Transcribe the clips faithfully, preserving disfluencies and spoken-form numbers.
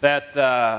That uh,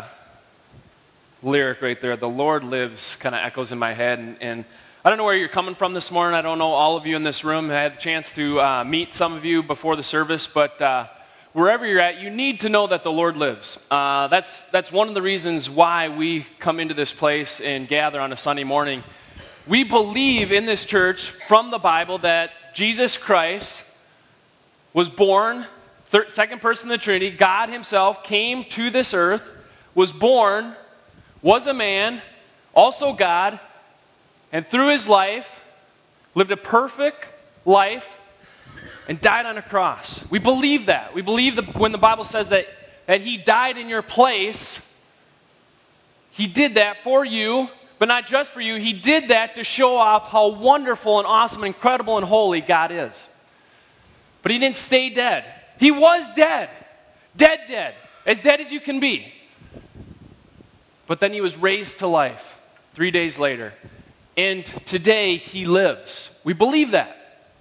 lyric right there, "The Lord lives," kind of echoes in my head. And, and I don't know where you're coming from this morning. I don't know all of you in this room. I had the chance to uh, meet some of you before the service, but uh, wherever you're at, you need to know that the Lord lives. Uh, that's that's one of the reasons why we come into this place and gather on a Sunday morning. We believe in this church from the Bible that Jesus Christ was born, third, second person of the Trinity. God himself came to this earth, was born, was a man, also God, and through his life, lived a perfect life, and died on a cross. We believe that. We believe that when the Bible says that, that he died in your place, he did that for you, but not just for you. He did that to show off how wonderful and awesome and incredible and holy God is. But he didn't stay dead. He was dead. Dead, dead. As dead as you can be. But then he was raised to life three days later. And today he lives. We believe that.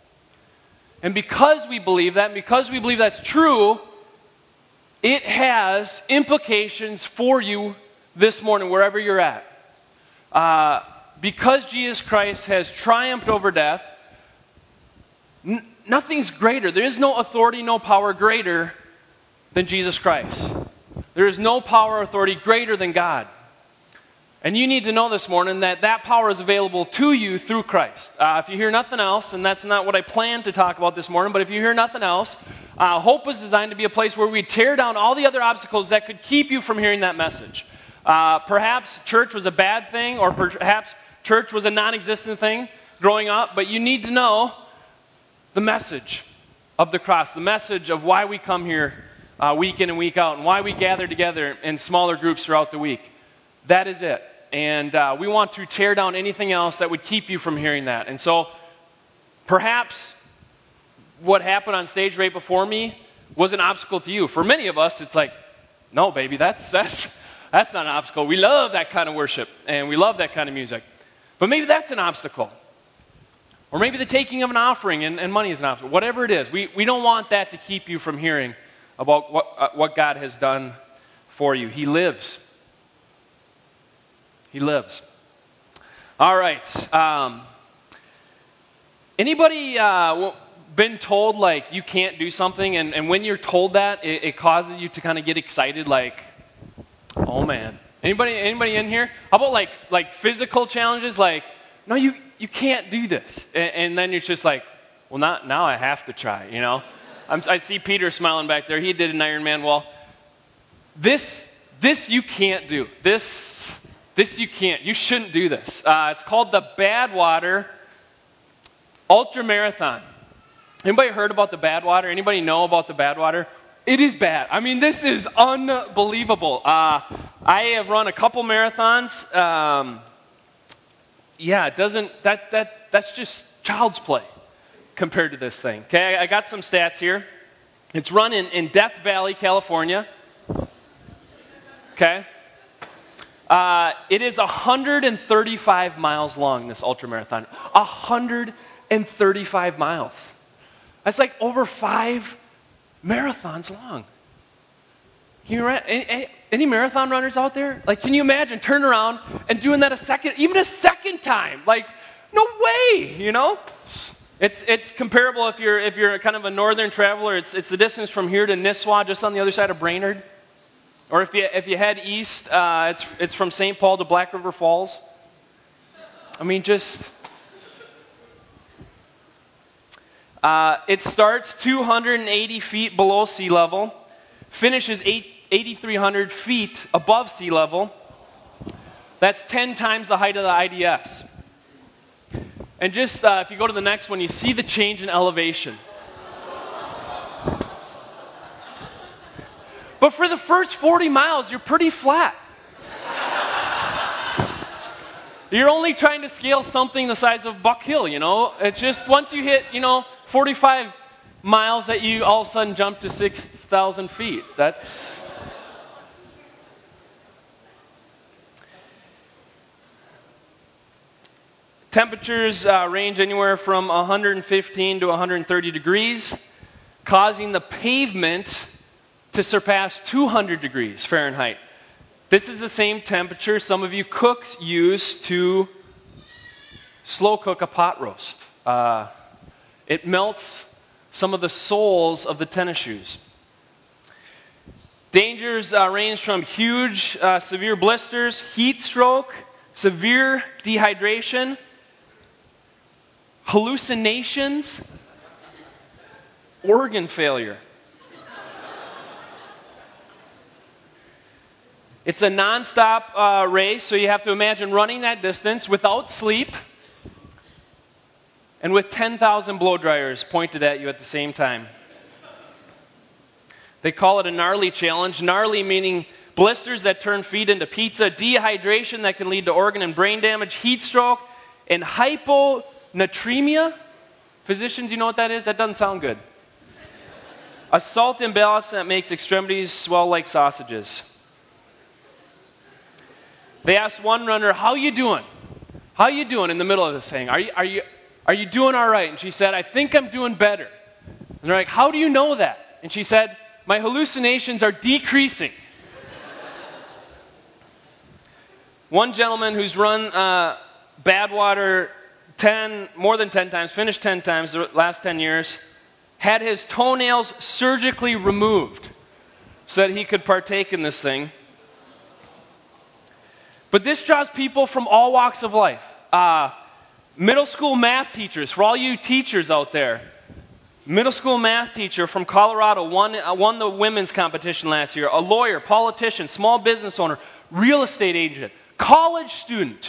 And because we believe that, and because we believe that's true, it has implications for you this morning, wherever you're at. Uh, because Jesus Christ has triumphed over death, n- nothing's greater. There is no authority, no power greater than Jesus Christ. There is no power or authority greater than God. And you need to know this morning that that power is available to you through Christ. Uh, if you hear nothing else, and that's not what I planned to talk about this morning, but if you hear nothing else, uh, Hope was designed to be a place where we tear down all the other obstacles that could keep you from hearing that message. Uh, perhaps church was a bad thing, or perhaps church was a non-existent thing growing up, but you need to know the message of the cross, the message of why we come here uh, week in and week out, and why we gather together in smaller groups throughout the week. That is it. And uh, we want to tear down anything else that would keep you from hearing that. And so perhaps what happened on stage right before me was an obstacle to you. For many of us, it's like, no, baby, that's that's that's not an obstacle. We love that kind of worship, and we love that kind of music. But maybe that's an obstacle. Or maybe the taking of an offering and, and money is an obstacle. Whatever it is, we, we don't want that to keep you from hearing about what, uh, what God has done for you. He lives. He lives. All right. Um, anybody uh, been told, like, you can't do something, and, and when you're told that, it, it causes you to kind of get excited, like, oh, man. Anybody anybody in here? How about, like, like physical challenges? Like, no, you, you can't do this. And, and then you're just like, well, not, now I have to try, you know? I'm, I see Peter smiling back there. He did an Ironman. Well, this, this you can't do. This... This you can't. You shouldn't do this. Uh, it's called the Badwater Ultra Marathon. Anybody heard about the Badwater? Anybody know about the Badwater? It is bad. I mean, this is unbelievable. Uh, I have run a couple marathons. Um, yeah, it doesn't. That that that's just child's play compared to this thing. Okay, I, I got some stats here. It's run in, in Death Valley, California. Okay. Uh, it is one hundred thirty-five miles long, this ultramarathon. one hundred thirty-five miles. That's like over five marathons long. Can you, any, any marathon runners out there? Like, can you imagine turning around and doing that a second, even a second time? Like, no way, you know? It's it's comparable if you're if you're kind of a northern traveler. It's it's the distance from here to Nisswa, just on the other side of Brainerd. Or if you if you head east, uh, it's it's from Saint Paul to Black River Falls. I mean, just uh, it starts two hundred eighty feet below sea level, finishes eight thousand three hundred feet above sea level. That's ten times the height of the I D S. And just uh, if you go to the next one, you see the change in elevation. But for the first forty miles, you're pretty flat. You're only trying to scale something the size of Buck Hill, you know? It's just once you hit, you know, forty-five miles that you all of a sudden jump to six thousand feet. That's... Temperatures uh, range anywhere from one hundred fifteen to one hundred thirty degrees, causing the pavement to surpass two hundred degrees Fahrenheit. This is the same temperature some of you cooks use to slow cook a pot roast. Uh, it melts some of the soles of the tennis shoes. Dangers uh, range from huge, uh, severe blisters, heat stroke, severe dehydration, hallucinations, organ failure. It's a nonstop uh, race, so you have to imagine running that distance without sleep and with ten thousand blow dryers pointed at you at the same time. They call it a gnarly challenge. Gnarly meaning blisters that turn feet into pizza, dehydration that can lead to organ and brain damage, heat stroke, and hyponatremia. Physicians, you know what that is? That doesn't sound good. A salt imbalance that makes extremities swell like sausages. They asked one runner, "How you doing? How you doing in the middle of this thing? Are you, are you, are you doing all right?" And she said, "I think I'm doing better." And they're like, "How do you know that?" And she said, "My hallucinations are decreasing." One gentleman who's run uh, Badwater ten, more than ten times, finished ten times the last ten years, had his toenails surgically removed so that he could partake in this thing. But this draws people from all walks of life. Uh, middle school math teachers, for all you teachers out there, middle school math teacher from Colorado won, uh, won the women's competition last year. A lawyer, politician, small business owner, real estate agent, college student.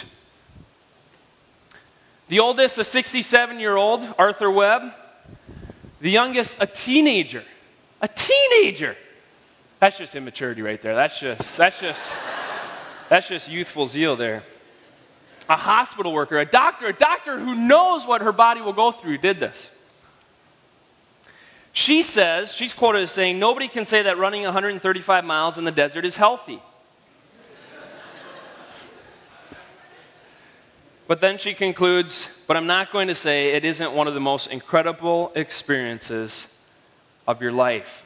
The oldest, a sixty-seven-year-old, Arthur Webb. The youngest, a teenager. A teenager! That's just immaturity right there. That's just, that's just... That's just youthful zeal there. A hospital worker, a doctor, a doctor who knows what her body will go through did this. She says, she's quoted as saying, "Nobody can say that running one hundred thirty-five miles in the desert is healthy." But then she concludes, "But I'm not going to say it isn't one of the most incredible experiences of your life."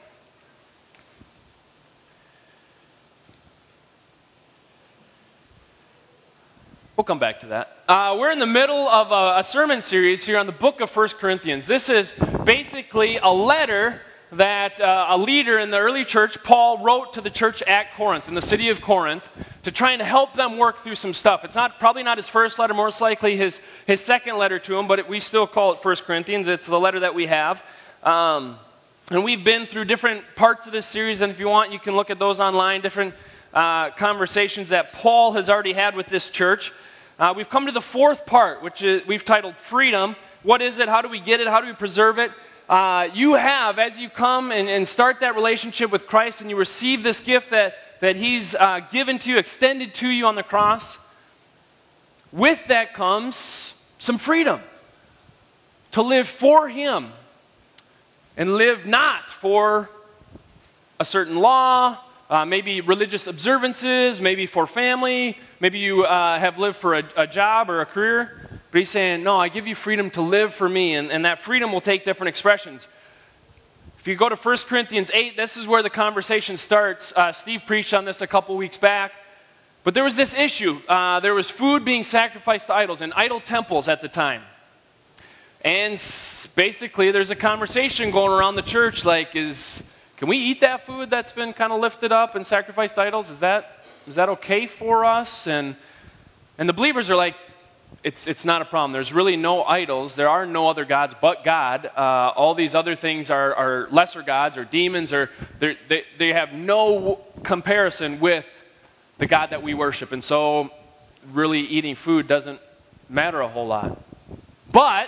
We'll come back to that. Uh, we're in the middle of a, a sermon series here on the book of First Corinthians. This is basically a letter that uh, a leader in the early church, Paul, wrote to the church at Corinth, in the city of Corinth, to try and help them work through some stuff. It's not probably not his first letter, most likely his, his second letter to them, but it, we still call it First Corinthians. It's the letter that we have. Um, and we've been through different parts of this series, and if you want, you can look at those online, different uh, conversations that Paul has already had with this church. Uh, we've come to the fourth part, which is, we've titled Freedom. What is it? How do we get it? How do we preserve it? Uh, you have, as you come and, and start that relationship with Christ and you receive this gift that, that He's uh, given to you, extended to you on the cross, with that comes some freedom to live for Him and live not for a certain law, Uh, maybe religious observances, maybe for family, maybe you uh, have lived for a, a job or a career. But he's saying, no, I give you freedom to live for me, and, and that freedom will take different expressions. If you go to First Corinthians eight, this is where the conversation starts. Uh, Steve preached on this a couple weeks back. But there was this issue. Uh, there was food being sacrificed to idols and idol temples at the time. And basically there's a conversation going around the church like, is... Can we eat that food that's been kind of lifted up and sacrificed to idols? Is that is that okay for us? And and the believers are like, it's it's not a problem. There's really no idols. There are no other gods but God. Uh, all these other things are, are lesser gods or demons, or they they have no comparison with the God that we worship. And so, really, eating food doesn't matter a whole lot. But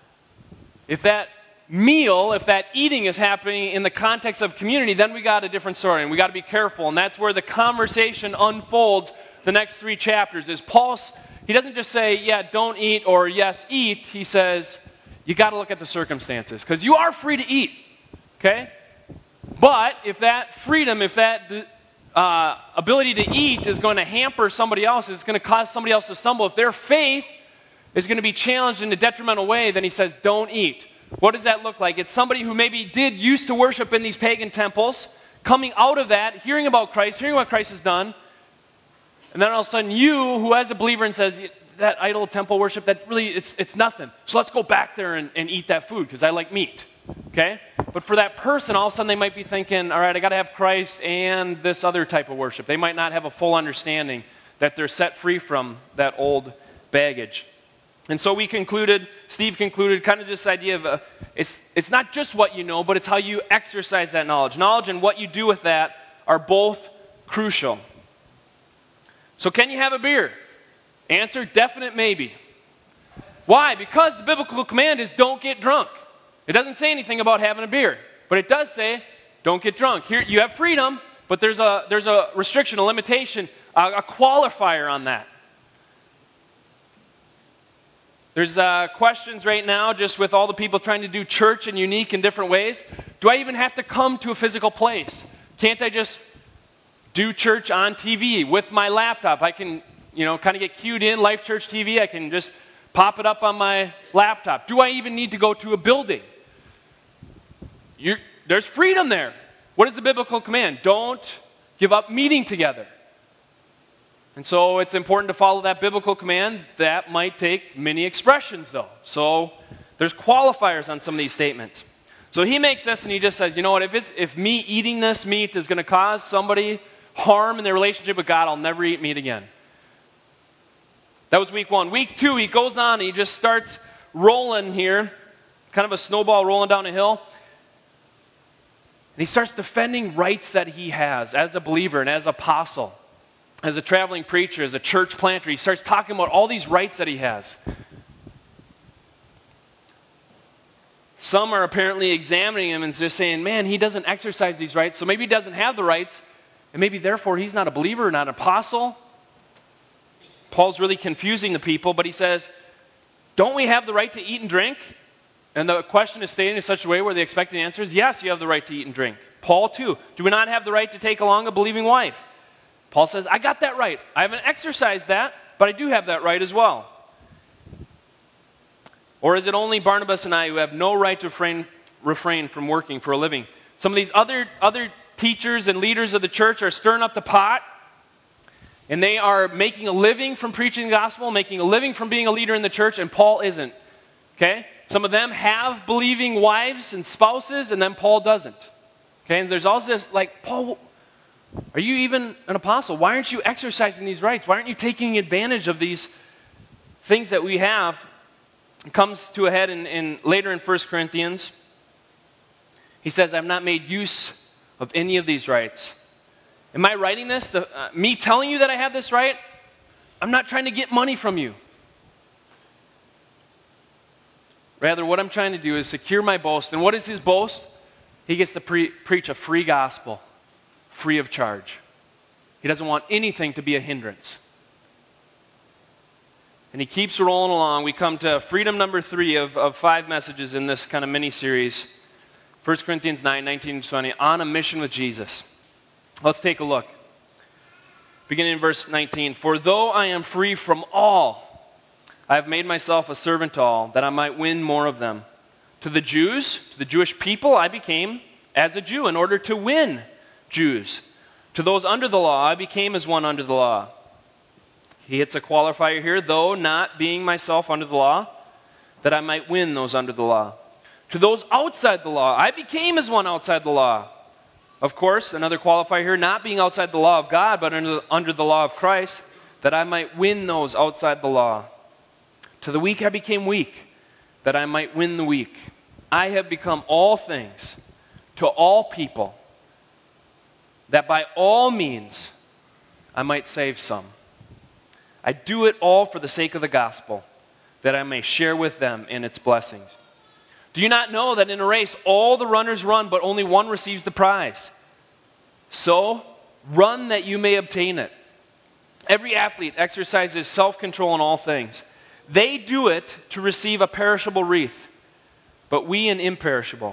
if that meal, if that eating is happening in the context of community, then we got a different story, and we got to be careful. And that's where the conversation unfolds the next three chapters. Is Paul, he doesn't just say, yeah, don't eat, or yes, eat. He says, you got to look at the circumstances, because you are free to eat, okay? But if that freedom, if that uh, ability to eat is going to hamper somebody else, it's going to cause somebody else to stumble, if their faith is going to be challenged in a detrimental way, then he says, don't eat. What does that look like? It's somebody who maybe did used to worship in these pagan temples, coming out of that, hearing about Christ, hearing what Christ has done, and then all of a sudden you, who as a believer and says, that idol temple worship, that really, it's it's nothing. So let's go back there and, and eat that food because I like meat, okay? But for that person, all of a sudden they might be thinking, all right, I got to have Christ and this other type of worship. They might not have a full understanding that they're set free from that old baggage. And so we concluded, Steve concluded, kind of this idea of, uh, it's, it's not just what you know, but it's how you exercise that knowledge. Knowledge and what you do with that are both crucial. So can you have a beer? Answer, definite maybe. Why? Because the biblical command is don't get drunk. It doesn't say anything about having a beer, but it does say don't get drunk. Here you have freedom, but there's a there's a restriction, a limitation, a, a qualifier on that. There's uh, questions right now just with all the people trying to do church in unique and different ways. Do I even have to come to a physical place? Can't I just do church on T V with my laptop? I can, you know, kind of get cued in, Life Church T V. I can just pop it up on my laptop. Do I even need to go to a building? You're, there's freedom there. What is the biblical command? Don't give up meeting together. And so it's important to follow that biblical command. That might take many expressions, though. So there's qualifiers on some of these statements. So he makes this and he just says, you know what, if, it's, if me eating this meat is going to cause somebody harm in their relationship with God, I'll never eat meat again. That was week one. Week two, he goes on and he just starts rolling here, kind of a snowball rolling down a hill. And he starts defending rights that he has as a believer and as an apostle, as a traveling preacher, as a church planter. He starts talking about all these rights that he has. Some are apparently examining him and just saying, man, he doesn't exercise these rights, so maybe he doesn't have the rights, and maybe therefore he's not a believer, not an apostle. Paul's really confusing the people, but he says, don't we have the right to eat and drink? And the question is stated in such a way where the expected answer is, yes, you have the right to eat and drink. Paul, too. Do we not have the right to take along a believing wife? Paul says, I got that right. I haven't exercised that, but I do have that right as well. Or is it only Barnabas and I who have no right to refrain, refrain from working for a living? Some of these other, other teachers and leaders of the church are stirring up the pot, and they are making a living from preaching the gospel, making a living from being a leader in the church, and Paul isn't. Okay? Some of them have believing wives and spouses, and then Paul doesn't. Okay? And there's also this, like, Paul, are you even an apostle? Why aren't you exercising these rights? Why aren't you taking advantage of these things that we have? It comes to a head in, in later in First Corinthians. He says, I've not made use of any of these rights. Am I writing this? The, uh, me telling you that I have this right? I'm not trying to get money from you. Rather, what I'm trying to do is secure my boast. And what is his boast? He gets to pre- preach a free gospel, free of charge. He doesn't want anything to be a hindrance. And he keeps rolling along. We come to freedom number three of, of five messages in this kind of mini-series. First Corinthians nine, nineteen to twenty, on a mission with Jesus. Let's take a look. Beginning in verse nineteen. For though I am free from all, I have made myself a servant to all, that I might win more of them. To the Jews, to the Jewish people, I became as a Jew in order to win Jews. To those under the law, I became as one under the law. He hits a qualifier here, though not being myself under the law, that I might win those under the law. To those outside the law, I became as one outside the law. Of course, another qualifier here, not being outside the law of God, but under the, under the law of Christ, that I might win those outside the law. To the weak I became weak, that I might win the weak. I have become all things to all people, that by all means I might save some. I do it all for the sake of the gospel, that I may share with them in its blessings. Do you not know that in a race all the runners run, but only one receives the prize? So, run that you may obtain it. Every athlete exercises self-control in all things. They do it to receive a perishable wreath, but we an imperishable.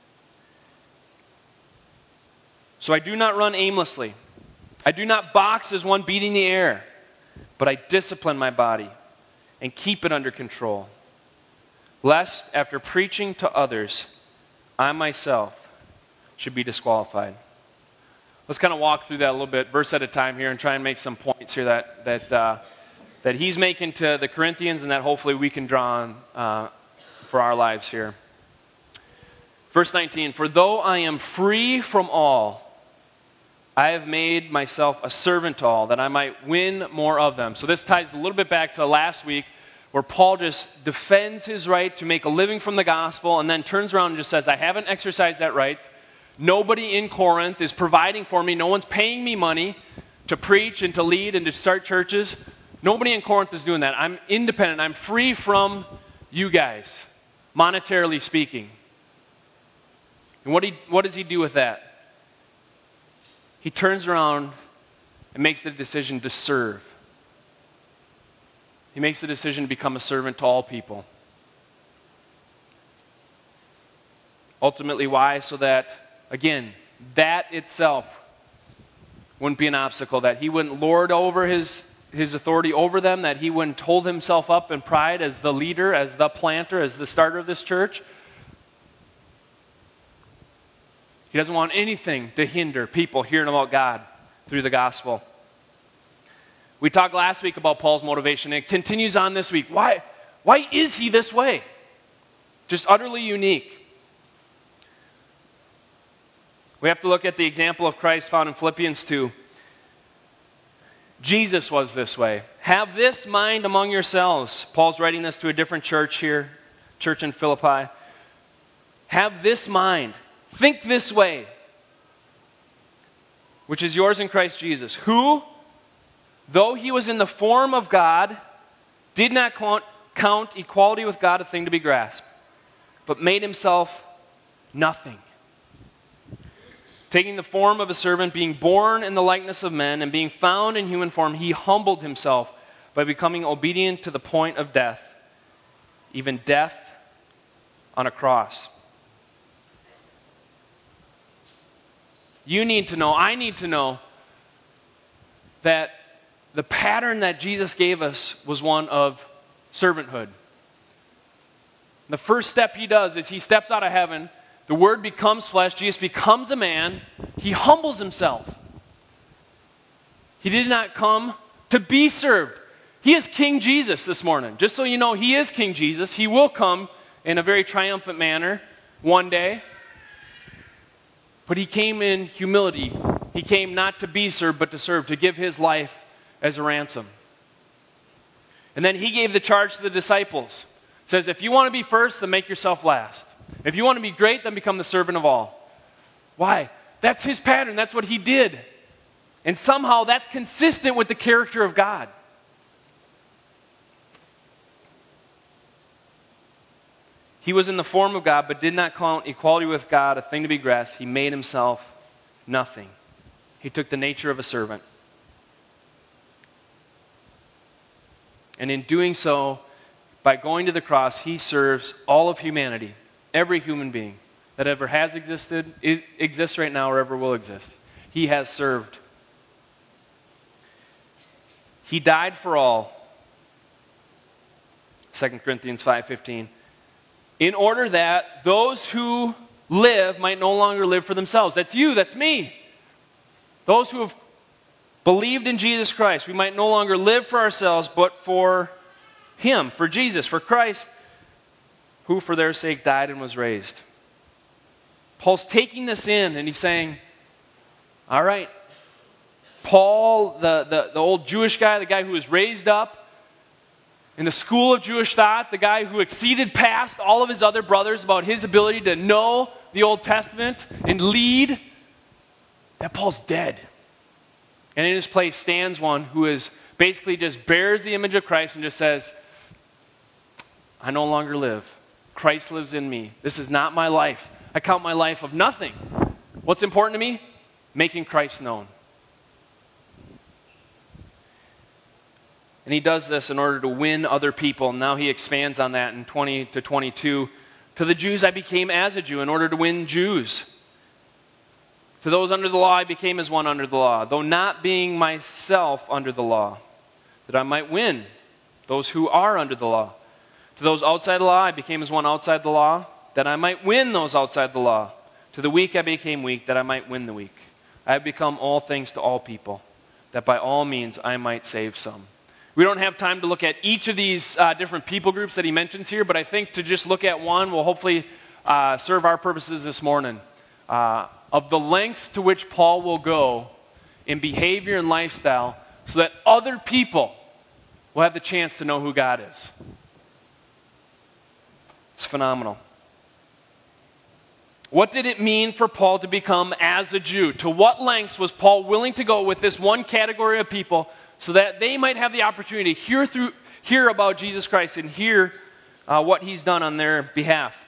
So I do not run aimlessly. I do not box as one beating the air, but I discipline my body and keep it under control, lest after preaching to others, I myself should be disqualified. Let's kind of walk through that a little bit, verse at a time here, and try and make some points here that that uh, that he's making to the Corinthians, and that hopefully we can draw on uh, for our lives here. Verse nineteen, for though I am free from all, I have made myself a servant to all, that I might win more of them. So this ties a little bit back to last week, where Paul just defends his right to make a living from the gospel, and then turns around and just says, I haven't exercised that right. Nobody in Corinth is providing for me. No one's paying me money to preach and to lead and to start churches. Nobody in Corinth is doing that. I'm independent. I'm free from you guys, monetarily speaking. And what, he, what does he do with that? He turns around and makes the decision to serve. He makes the decision to become a servant to all people. Ultimately, why? So that, again, that itself wouldn't be an obstacle, that he wouldn't lord over his, his authority over them, that he wouldn't hold himself up in pride as the leader, as the planter, as the starter of this church. He doesn't want anything to hinder people hearing about God through the gospel. We talked last week about Paul's motivation. It continues on this week. Why, why is he this way? Just utterly unique. We have to look at the example of Christ found in Philippians two. Jesus was this way. Have this mind among yourselves. Paul's writing this to a different church here, church in Philippi. Have this mind. Think this way, which is yours in Christ Jesus, who, though he was in the form of God, did not count equality with God a thing to be grasped, but made himself nothing. Taking the form of a servant, being born in the likeness of men, and being found in human form, he humbled himself by becoming obedient to the point of death, even death on a cross. You need to know, I need to know, that the pattern that Jesus gave us was one of servanthood. The first step he does is he steps out of heaven, the Word becomes flesh, Jesus becomes a man, he humbles himself. He did not come to be served. He is King Jesus this morning. Just so you know, he is King Jesus. He will come in a very triumphant manner one day. But he came in humility. He came not to be served, but to serve, to give his life as a ransom. And then he gave the charge to the disciples. It says, if you want to be first, then make yourself last. If you want to be great, then become the servant of all. Why? That's his pattern. That's what he did. And somehow that's consistent with the character of God. He was in the form of God, but did not count equality with God a thing to be grasped. He made himself nothing. He took the nature of a servant. And in doing so, by going to the cross, he serves all of humanity, every human being that ever has existed, exists right now, or ever will exist. He has served. He died for all. Second Corinthians five fifteen. In order that those who live might no longer live for themselves. That's you, that's me. Those who have believed in Jesus Christ, we might no longer live for ourselves, but for him, for Jesus, for Christ, who for their sake died and was raised. Paul's taking this in and he's saying, all right, Paul, the, the, the old Jewish guy, the guy who was raised up in the school of Jewish thought, the guy who exceeded past all of his other brothers about his ability to know the Old Testament and lead, that Paul's dead. And in his place stands one who is basically just bears the image of Christ and just says, I no longer live. Christ lives in me. This is not my life. I count my life of nothing. What's important to me? Making Christ known. And he does this in order to win other people. Now he expands on that in twenty to twenty-two. To the Jews I became as a Jew in order to win Jews. To those under the law I became as one under the law, though not being myself under the law, that I might win those who are under the law. To those outside the law I became as one outside the law, that I might win those outside the law. To the weak I became weak, that I might win the weak. I have become all things to all people, that by all means I might save some. We don't have time to look at each of these uh, different people groups that he mentions here, but I think to just look at one will hopefully uh, serve our purposes this morning. Uh, of the lengths to which Paul will go in behavior and lifestyle so that other people will have the chance to know who God is. It's phenomenal. What did it mean for Paul to become as a Jew? To what lengths was Paul willing to go with this one category of people so that they might have the opportunity to hear through, hear about Jesus Christ and hear uh, what he's done on their behalf?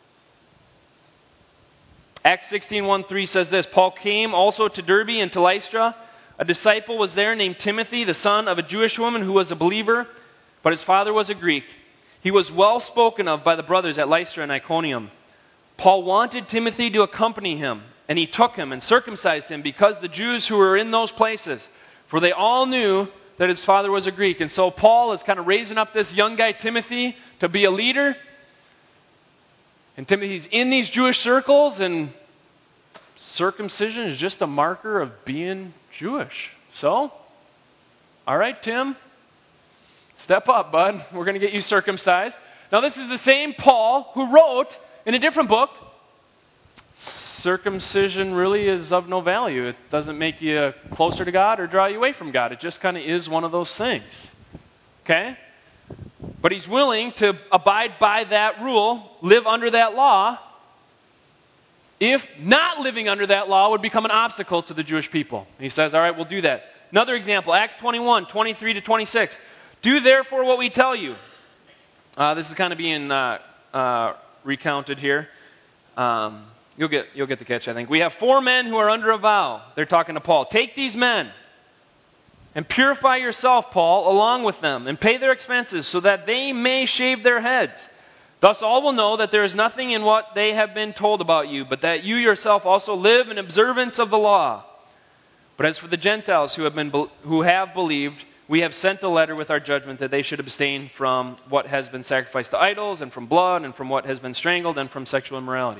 Acts sixteen, one, three says this, Paul came also to Derbe and to Lystra. A disciple was there named Timothy, the son of a Jewish woman who was a believer, but his father was a Greek. He was well spoken of by the brothers at Lystra and Iconium. Paul wanted Timothy to accompany him, and he took him and circumcised him because the Jews who were in those places, for they all knew that his father was a Greek. And so Paul is kind of raising up this young guy, Timothy, to be a leader. And Timothy's in these Jewish circles, and circumcision is just a marker of being Jewish. So, all right, Tim, step up, bud. We're going to get you circumcised. Now, this is the same Paul who wrote in a different book, circumcision really is of no value. It doesn't make you closer to God or draw you away from God. It just kind of is one of those things. Okay? But he's willing to abide by that rule, live under that law, if not living under that law would become an obstacle to the Jewish people. And he says, all right, we'll do that. Another example, Acts twenty-one, twenty-three to twenty-six. Do therefore what we tell you. Uh, this is kind of being uh, uh, recounted here. Um, you'll get you'll get the catch, I think. We have four men who are under a vow. They're talking to Paul. Take these men and purify yourself, Paul, along with them, and pay their expenses so that they may shave their heads. Thus all will know that there is nothing in what they have been told about you, but that you yourself also live in observance of the law. But as for the Gentiles who have been who have believed, we have sent a letter with our judgment that they should abstain from what has been sacrificed to idols, and from blood, and from what has been strangled, and from sexual immorality.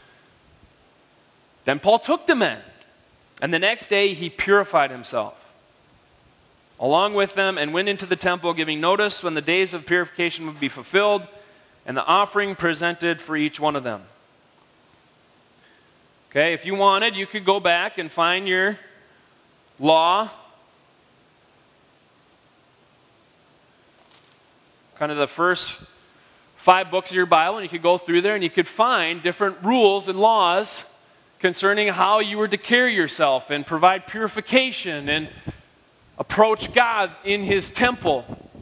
Then Paul took the men, and the next day he purified himself along with them, and went into the temple, giving notice when the days of purification would be fulfilled, and the offering presented for each one of them. Okay, if you wanted, you could go back and find your law, kind of the first five books of your Bible, and you could go through there and you could find different rules and laws concerning how you were to carry yourself and provide purification and approach God in his temple.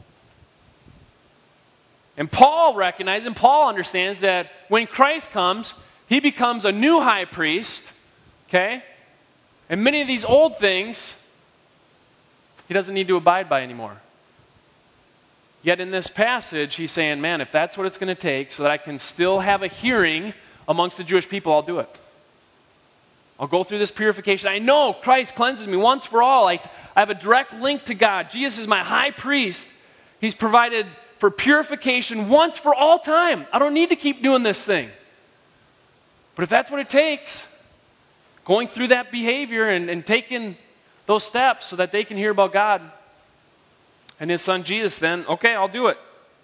And Paul recognizes, and Paul understands that when Christ comes, he becomes a new high priest, okay? And many of these old things, he doesn't need to abide by anymore. Yet in this passage, he's saying, man, if that's what it's going to take so that I can still have a hearing amongst the Jewish people, I'll do it. I'll go through this purification. I know Christ cleanses me once for all. I, I have a direct link to God. Jesus is my high priest. He's provided for purification once for all time. I don't need to keep doing this thing. But if that's what it takes, going through that behavior and, and taking those steps so that they can hear about God and his son Jesus, then, okay, I'll do it.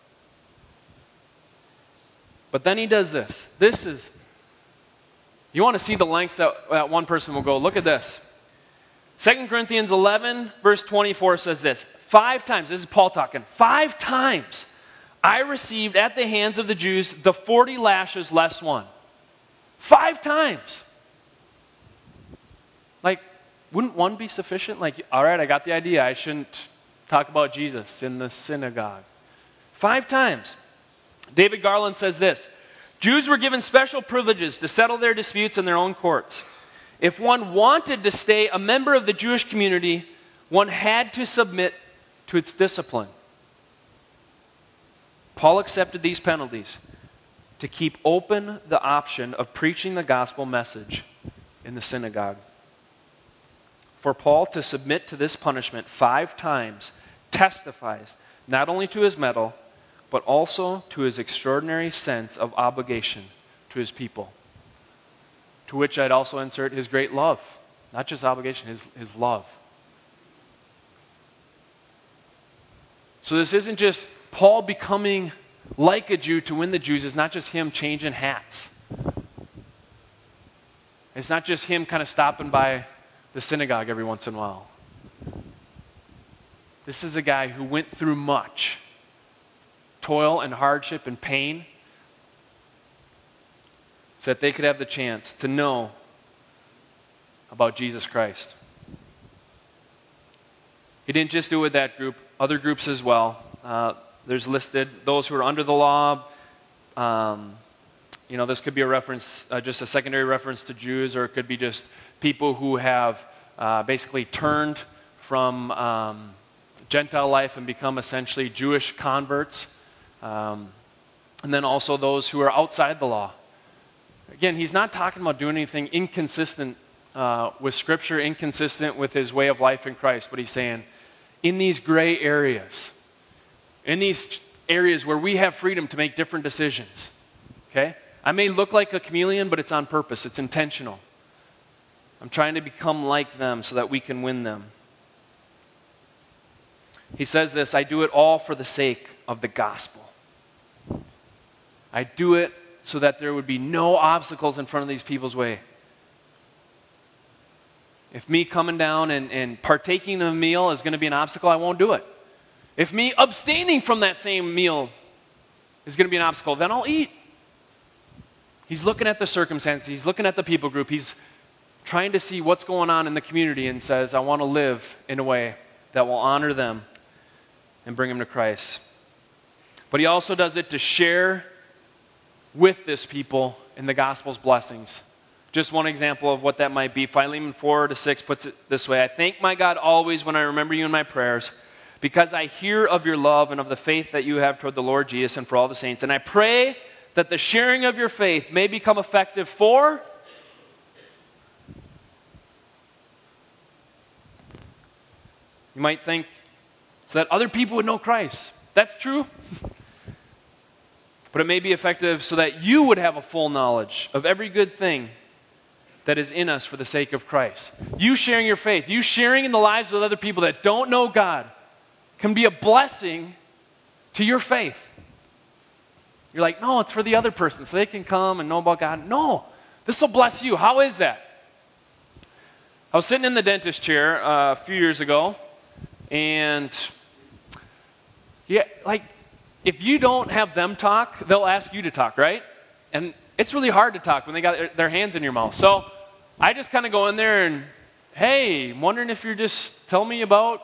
But then he does this. This is, you want to see the lengths that, that one person will go. Look at this. Second Corinthians eleven, verse twenty-four says this. Five times, this is Paul talking, five times I received at the hands of the Jews the forty lashes less one. Five times. Like, wouldn't one be sufficient? Like, all right, I got the idea. I shouldn't talk about Jesus in the synagogue. Five times. David Garland says this. Jews were given special privileges to settle their disputes in their own courts. If one wanted to stay a member of the Jewish community, one had to submit to its discipline. Paul accepted these penalties to keep open the option of preaching the gospel message in the synagogue. For Paul to submit to this punishment five times testifies not only to his mettle, but also to his extraordinary sense of obligation to his people, to which I'd also insert his great love Not just obligation, his, his love. So this isn't just Paul becoming like a Jew to win the Jews. It's not just him changing hats. It's not just him kind of stopping by the synagogue every once in a while. This is a guy who went through much toil and hardship and pain so that they could have the chance to know about Jesus Christ. He didn't just do it with that group, other groups as well. Uh, there's listed those who are under the law. Um, you know, this could be a reference, uh, just a secondary reference to Jews, or it could be just people who have uh, basically turned from um, Gentile life and become essentially Jewish converts. Um, and then also those who are outside the law. Again, he's not talking about doing anything inconsistent uh, with Scripture, inconsistent with his way of life in Christ, but he's saying, in these gray areas, in these areas where we have freedom to make different decisions, okay? I may look like a chameleon, but it's on purpose. It's intentional. I'm trying to become like them so that we can win them. He says this, I do it all for the sake of the gospel. I do it so that there would be no obstacles in front of these people's way. If me coming down and, and partaking of a meal is going to be an obstacle, I won't do it. If me abstaining from that same meal is going to be an obstacle, then I'll eat. He's looking at the circumstances. He's looking at the people group. He's trying to see what's going on in the community and says, I want to live in a way that will honor them and bring them to Christ. But he also does it to share with this people in the gospel's blessings. Just one example of what that might be. Philemon four to six puts it this way. I thank my God always when I remember you in my prayers, because I hear of your love and of the faith that you have toward the Lord Jesus and for all the saints. And I pray that the sharing of your faith may become effective for you might think so that other people would know Christ. That's true. But it may be effective so that you would have a full knowledge of every good thing that is in us for the sake of Christ. You sharing your faith, you sharing in the lives of other people that don't know God can be a blessing to your faith. You're like, no, it's for the other person so they can come and know about God. No, this will bless you. How is that? I was sitting in the dentist chair uh, a few years ago, and yeah, like, if you don't have them talk, they'll ask you to talk, right? And it's really hard to talk when they got their hands in your mouth. So I just kind of go in there and, hey, I'm wondering if you're just telling me about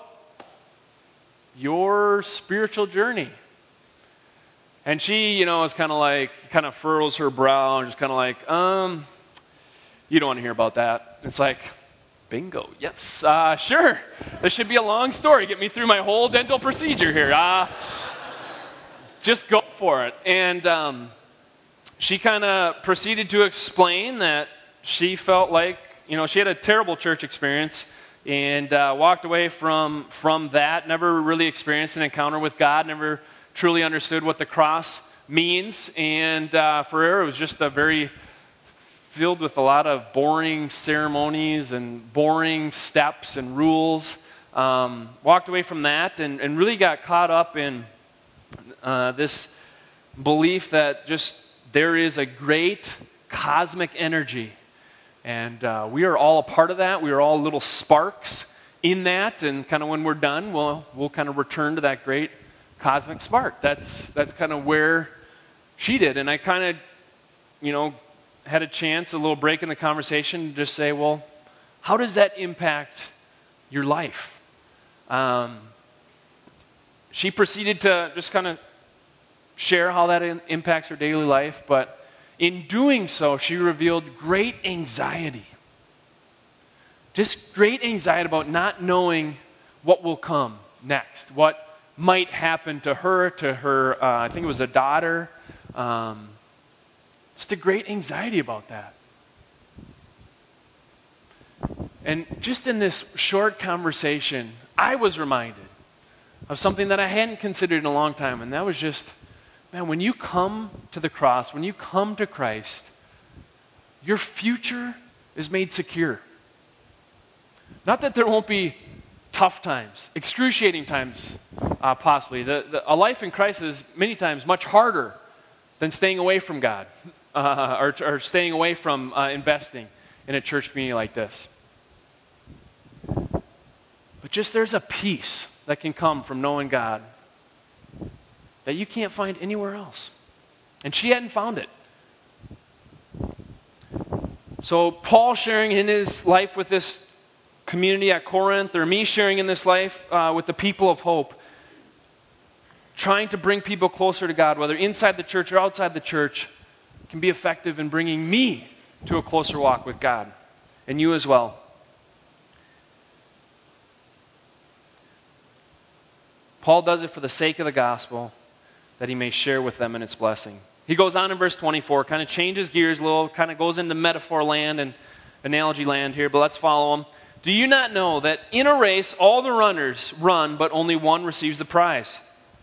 your spiritual journey. And she, you know, is kind of like, kind of furrows her brow and just kind of like, um, you don't want to hear about that. It's like, bingo, yes, uh, sure. This should be a long story. Get me through my whole dental procedure here. Uh, just go for it. And um, she kind of proceeded to explain that she felt like, you know, she had a terrible church experience and uh, walked away from, from that, never really experienced an encounter with God, never truly understood what the cross means. And uh, for her, it was just a very filled with a lot of boring ceremonies and boring steps and rules. Um, walked away from that and, and really got caught up in uh, this belief that just there is a great cosmic energy. And uh, we are all a part of that. We are all little sparks in that. And kind of when we're done, we'll, we'll kind of return to that great cosmic spark. That's, that's kind of where she did. And I kind of, you know, had a chance, a little break in the conversation to just say, well, how does that impact your life? Um, she proceeded to just kind of share how that in, impacts her daily life, but in doing so, she revealed great anxiety. Just great anxiety about not knowing what will come next, what might happen to her, to her, uh, I think it was a daughter. Um, just a great anxiety about that. And just in this short conversation, I was reminded of something that I hadn't considered in a long time, and that was just, man, when you come to the cross, when you come to Christ, your future is made secure. Not that there won't be tough times, excruciating times, uh, possibly. The, the, a life in Christ is many times much harder than staying away from God uh, or, or staying away from uh, investing in a church community like this. But just there's a peace that can come from knowing God that you can't find anywhere else. And she hadn't found it. So Paul sharing in his life with this community at Corinth, or me sharing in this life uh, with the people of hope, trying to bring people closer to God, whether inside the church or outside the church, can be effective in bringing me to a closer walk with God, and you as well. Paul does it for the sake of the gospel, that he may share with them in its blessing. He goes on in verse twenty-four, kind of changes gears a little, kind of goes into metaphor land and analogy land here, but let's follow him. Do you not know that in a race all the runners run, but only one receives the prize?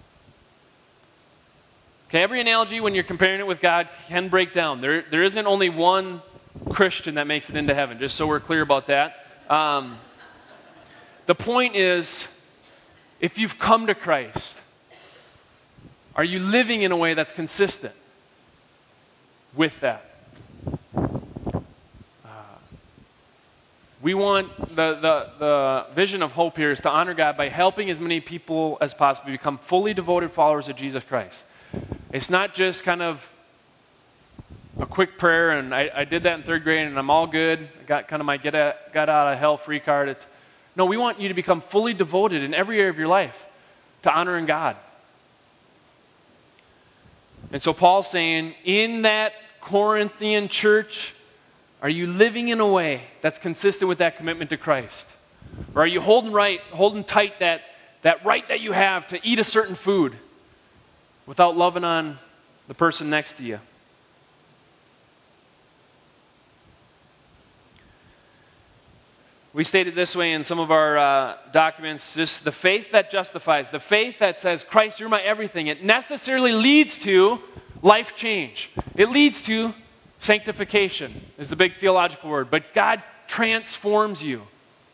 Okay, every analogy when you're comparing it with God can break down. There, there isn't only one Christian that makes it into heaven, just so we're clear about that. Um, the point is, if you've come to Christ, are you living in a way that's consistent with that? We want, the, the, the vision of hope here is to honor God by helping as many people as possible become fully devoted followers of Jesus Christ. It's not just kind of a quick prayer, and I, I did that in third grade, and I'm all good. I got kind of my get, a, got out of hell free card. It's, no, we want you to become fully devoted in every area of your life to honoring God. And so Paul's saying, in that Corinthian church, are you living in a way that's consistent with that commitment to Christ? Or are you holding right, holding tight that, that right that you have to eat a certain food without loving on the person next to you? We stated this way in some of our uh, documents, just the faith that justifies, the faith that says, Christ, you're my everything. It necessarily leads to life change. It leads to sanctification is the big theological word, but God transforms you.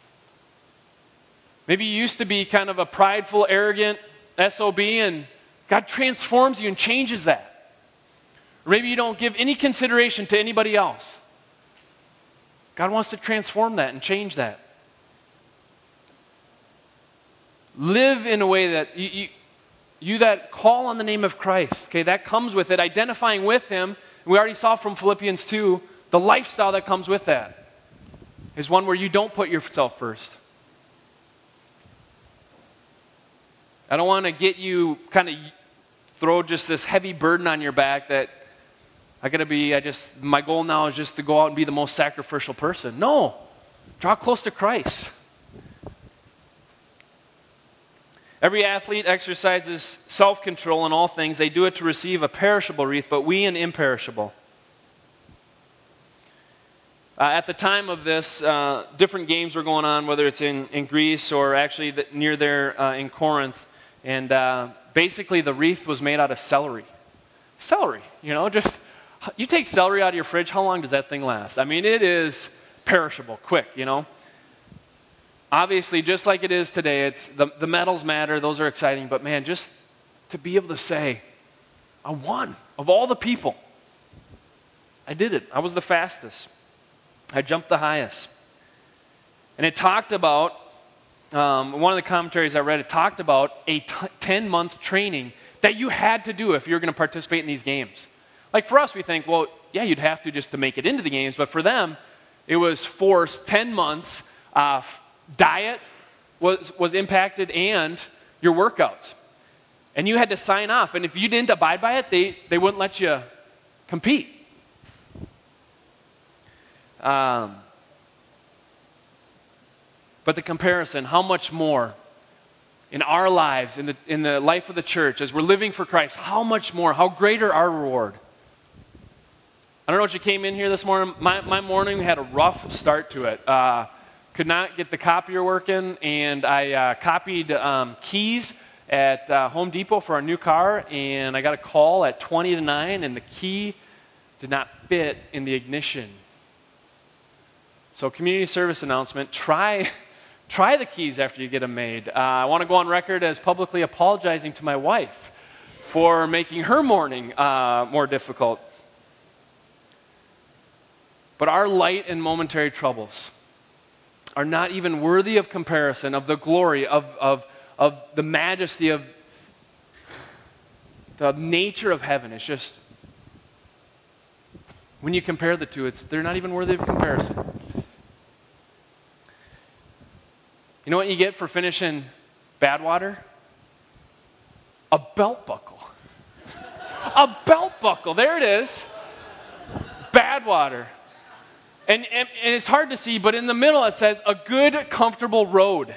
Maybe you used to be kind of a prideful, arrogant S O B, and God transforms you and changes that. Or maybe you don't give any consideration to anybody else. God wants to transform that and change that. Live in a way that you, you, you that call on the name of Christ, okay, that comes with it, identifying with Him. We already saw from Philippians two, the lifestyle that comes with that is one where you don't put yourself first. I don't want to get you kind of throw just this heavy burden on your back that I gotta be, I just, my goal now is just to go out and be the most sacrificial person. No, draw close to Christ. Every athlete exercises self-control in all things. They do it to receive a perishable wreath, but we an imperishable. Uh, at the time of this, uh, different games were going on, whether it's in, in Greece or actually the, near there uh, in Corinth. And uh, basically the wreath was made out of celery. Celery, you know, just, you take celery out of your fridge, how long does that thing last? I mean, it is perishable, quick, you know. Obviously, just like it is today, it's the, the medals matter, those are exciting, but man, just to be able to say, I won. Of all the people, I did it. I was the fastest. I jumped the highest. And it talked about, um, one of the commentaries I read, it talked about a ten-month training that you had to do if you're going to participate in these games. Like for us, we think, well, yeah, you'd have to just to make it into the games, but for them, it was forced ten months, uh, diet was, was impacted, and your workouts. And you had to sign off. And if you didn't abide by it, they, they wouldn't let you compete. Um, but the comparison, how much more in our lives, in the, in the life of the church, as we're living for Christ, how much more, how greater our reward. I don't know what you came in here this morning. My, my morning had a rough start to it. Uh, could not get the copier working, and I uh, copied um, keys at uh, Home Depot for our new car, and I got a call at twenty to nine, and the key did not fit in the ignition. So community service announcement, try Try the keys after you get them made. Uh, I want to go on record as publicly apologizing to my wife for making her morning uh, more difficult. But our light and momentary troubles are not even worthy of comparison of the glory, of, of, of the majesty, of the nature of heaven. It's just, when you compare the two, it's they're not even worthy of comparison. You know what you get for finishing Badwater? A belt buckle. A belt buckle. There it is. Badwater. And, and, and it's hard to see, but in the middle it says, a good, comfortable road.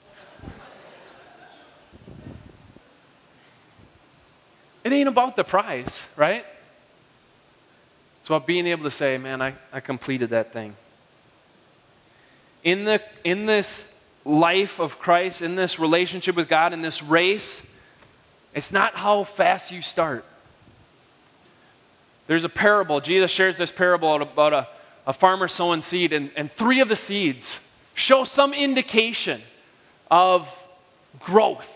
It ain't about the prize, right? It's about being able to say, man, I, I completed that thing. In the in this life of Christ, in this relationship with God, in this race, it's not how fast you start. There's a parable. Jesus shares this parable about a, a farmer sowing seed, and, and three of the seeds show some indication of growth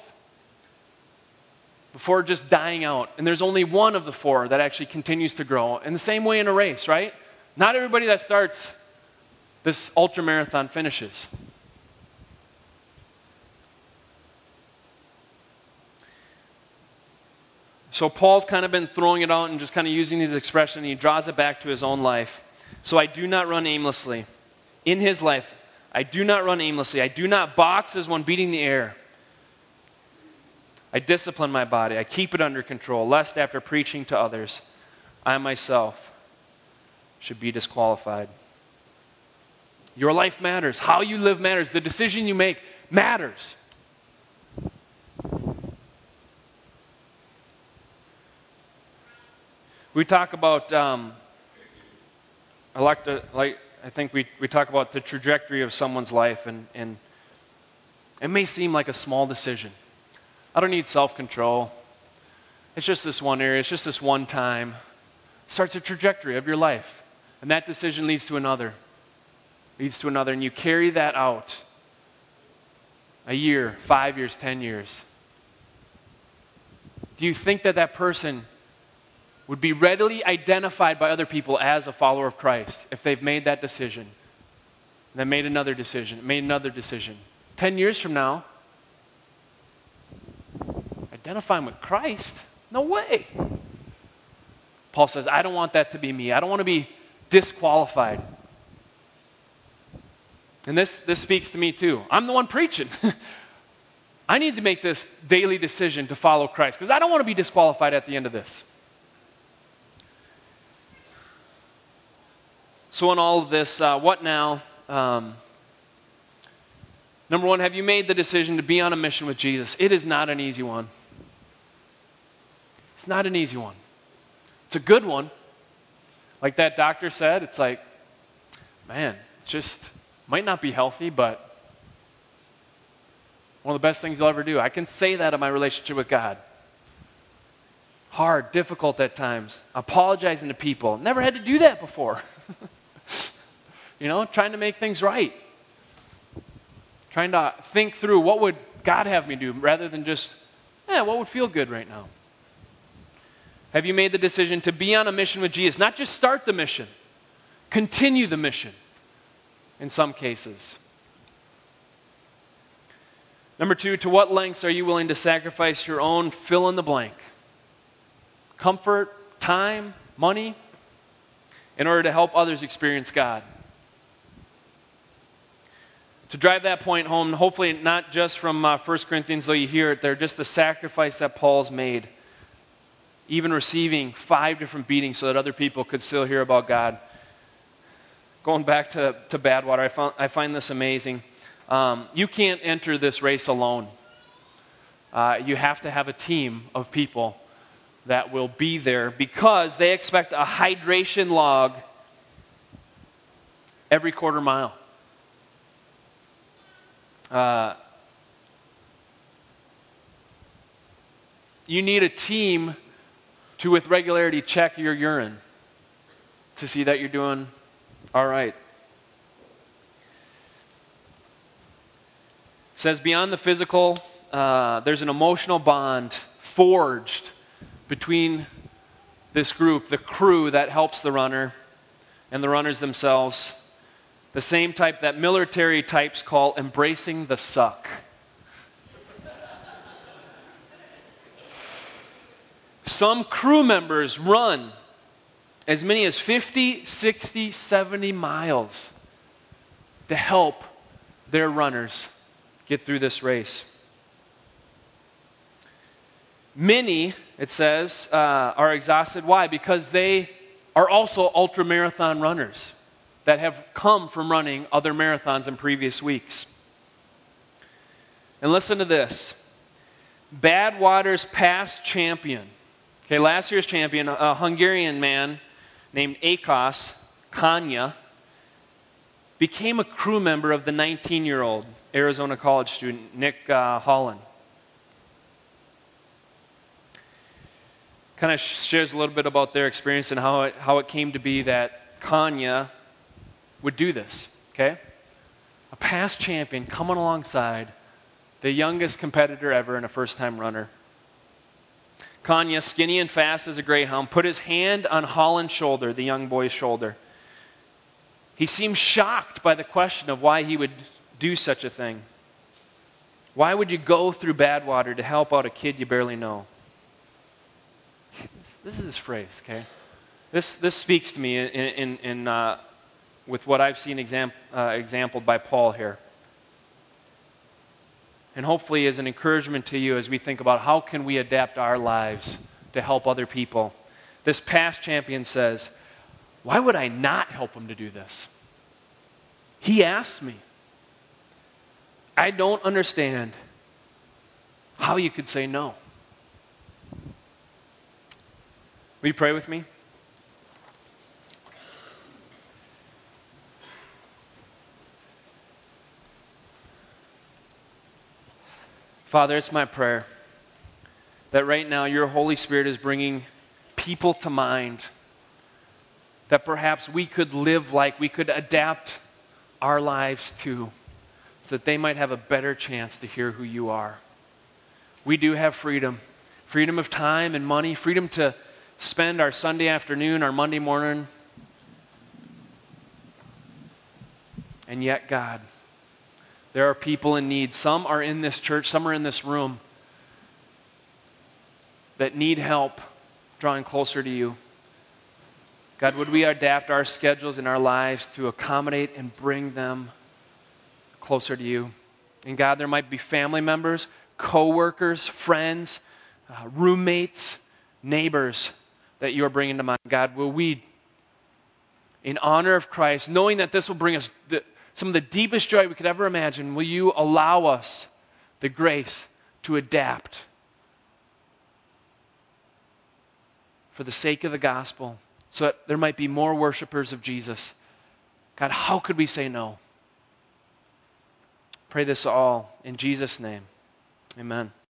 before just dying out. And there's only one of the four that actually continues to grow. In the same way in a race, right? Not everybody that starts this ultra marathon finishes. So Paul's kind of been throwing it out and just kind of using his expression, and he draws it back to his own life. So I do not run aimlessly. In his life, I do not run aimlessly. I do not box as one beating the air. I discipline my body. I keep it under control, lest after preaching to others, I myself should be disqualified. Your life matters. How you live matters. The decision you make matters. We talk about, um, I like to, like, I think we, we talk about the trajectory of someone's life, and, and it may seem like a small decision. I don't need self-control. It's just this one area. It's just this one time. It starts a trajectory of your life. And that decision leads to another. Leads to another. And you carry that out. A year, five years, ten years. Do you think that that person would be readily identified by other people as a follower of Christ if they've made that decision? And then made another decision, made another decision. Ten years from now, identify them with Christ? No way. Paul says, I don't want that to be me. I don't want to be disqualified. And this, this speaks to me too. I'm the one preaching. I need to make this daily decision to follow Christ because I don't want to be disqualified at the end of this. So in all of this, uh, what now? Um, number one, have you made the decision to be on a mission with Jesus? It is not an easy one. It's not an easy one. It's a good one. Like that doctor said, it's like, man, it just might not be healthy, but one of the best things you'll ever do. I can say that in my relationship with God. Hard, difficult at times. Apologizing to people. Never had to do that before. You know, trying to make things right. Trying to think through what would God have me do rather than just, eh, what would feel good right now? Have you made the decision to be on a mission with Jesus? Not just start the mission, continue the mission in some cases. Number two, to what lengths are you willing to sacrifice your own fill in the blank? Comfort, time, money, in order to help others experience God. To drive that point home, hopefully not just from uh, First Corinthians, though you hear it there, just the sacrifice that Paul's made. Even receiving five different beatings so that other people could still hear about God. Going back to, to Badwater, I, found, I find this amazing. Um, you can't enter this race alone. Uh, you have to have a team of people that will be there because they expect a hydration log every quarter mile. Uh, you need a team to, with regularity, check your urine to see that you're doing all right. It says beyond the physical, uh, there's an emotional bond forged between this group, the crew that helps the runner, and the runners themselves. The same type that military types call embracing the suck. Some crew members run as many as fifty, sixty, seventy miles to help their runners get through this race. Many, it says, uh, are exhausted. Why? Because they are also ultramarathon runners that have come from running other marathons in previous weeks. And listen to this. Badwater's past champion, okay, last year's champion, a Hungarian man named Akos Kanya, became a crew member of the nineteen-year-old Arizona college student, Nick uh, Holland. Kind of shares a little bit about their experience and how it, how it came to be that Kanya would do this, okay? A past champion coming alongside the youngest competitor ever and a first-time runner. Kanya, skinny and fast as a greyhound, put his hand on Holland's shoulder, the young boy's shoulder. He seemed shocked by the question of why he would do such a thing. Why would you go through Badwater to help out a kid you barely know? This is his phrase, okay? This this speaks to me in, in, in uh, with what I've seen exam, uh, exampled by Paul here. And hopefully as an encouragement to you as we think about how can we adapt our lives to help other people. This past champion says, why would I not help him to do this? He asked me. I don't understand how you could say no. Will you pray with me? Father, it's my prayer that right now your Holy Spirit is bringing people to mind that perhaps we could live like, we could adapt our lives to, so that they might have a better chance to hear who you are. We do have freedom. Freedom of time and money. Freedom to spend our Sunday afternoon, our Monday morning. And yet, God, there are people in need. Some are in this church, some are in this room that need help drawing closer to you. God, would we adapt our schedules and our lives to accommodate and bring them closer to you? And God, there might be family members, co-workers, friends, uh, roommates, neighbors that you are bringing to mind. God, will we, in honor of Christ, knowing that this will bring us the, some of the deepest joy we could ever imagine, will you allow us the grace to adapt for the sake of the gospel, so that there might be more worshipers of Jesus. God, how could we say no? Pray this all in Jesus' name. Amen.